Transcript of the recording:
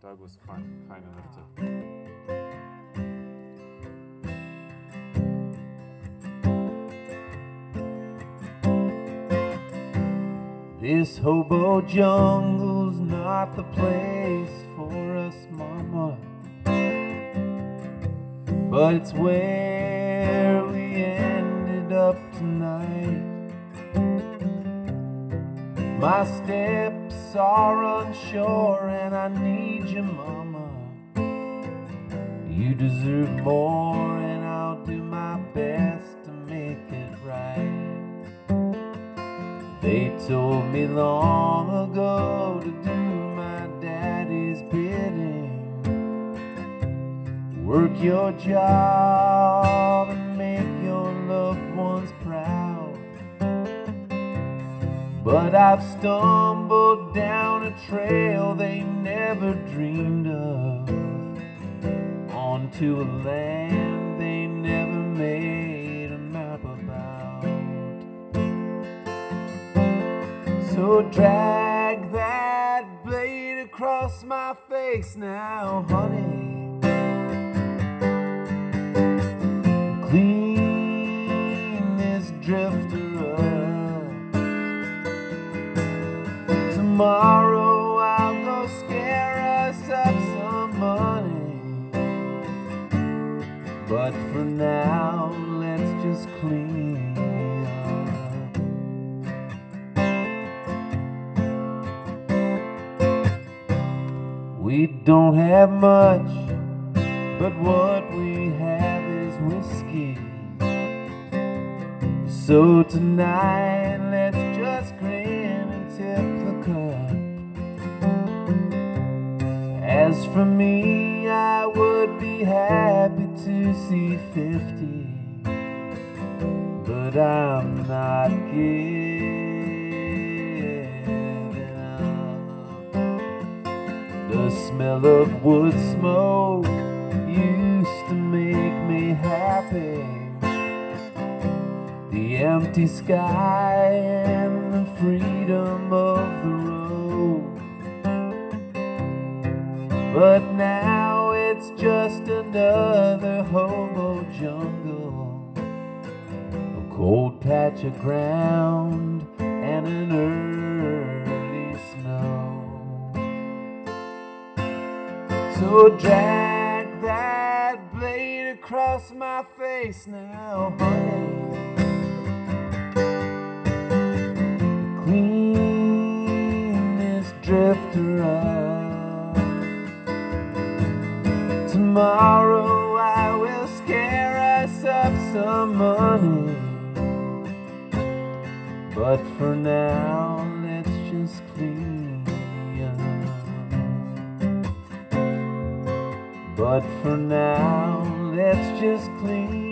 August, fajne nerce. This hobo jungle's not the place for us, mama, but it's where we ended up tonight. My steps are unsure and I need you, mama. You deserve more and I'll do my best to make it right. They told me long ago to do my daddy's bidding, work your job and make your loved ones proud. But I've stumbled down a trail they never dreamed of, onto a land they never made a map about. So drag that blade across my face now, honey. Clean this drifter up. Tomorrow I'll go scare us up some money, but for now let's just clean up. We don't have much, but what we have is whiskey. So tonight let's just grin and tip the cup. As for me, I would be happy to see 50, but I'm not giving up. The smell of wood smoke used to make me happy. The empty sky and the freedom of the road. But now it's just another hobo jungle, a cold patch of ground and an early snow. So drag that blade across my face now, honey. Clean this drifter up. Tomorrow I will scare us up some money, but for now let's just clean up. But for now let's just clean